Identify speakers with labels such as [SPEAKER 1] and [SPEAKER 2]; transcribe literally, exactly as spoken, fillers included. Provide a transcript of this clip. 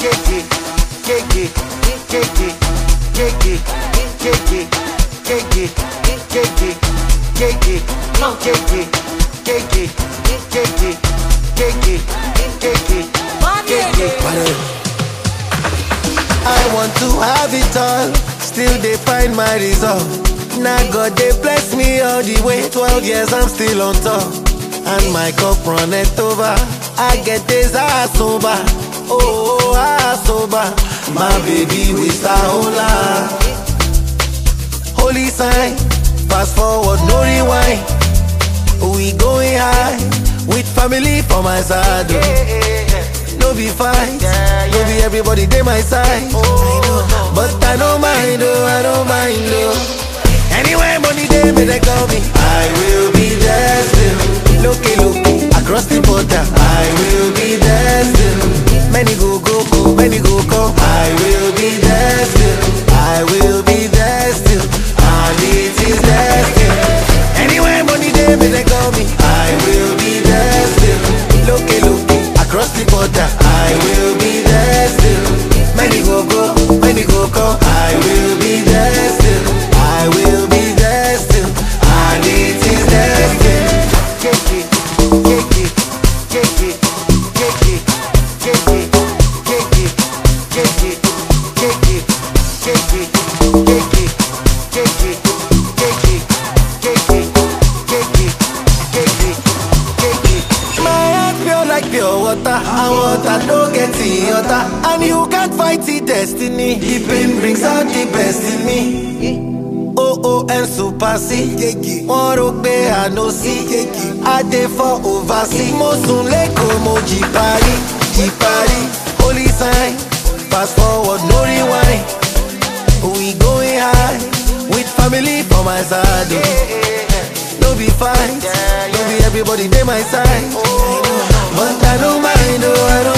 [SPEAKER 1] I want to have it all, still they find my resolve. Now God they bless me all the way, twelve years I'm still on top. And my cup runneth over, I get this ass sober. Oh, ass sober. My baby with a hola. Holy sign, fast forward, no rewind. We going high, with family for my side. No be fight, no be everybody they my side. But I don't mind, oh, I don't mind, oh. Anywhere money they may they call me, I will be there still. Loki, loki, across the border, I will be there still. Many go, go, go, many go, go, I will be there still. I will be there still, and it is there still. Anywhere money they may they call me, I will be there still. Loki, loki, across the border, I will be there still. Many go, go, many go, go, I will be there still. I will be there still, and it is there still. My heart pure like pure water, and water no get the other. And you can't fight the destiny, the pain brings out the best in me. Oh oh and super C, one rock be I no see. I dey for oversea, mo sun leko mo jipari, jipari. Holy sign, fast forward no rewind. We going high, with family for my side. No be fight, no be everybody they my side. But I don't mind, oh I don't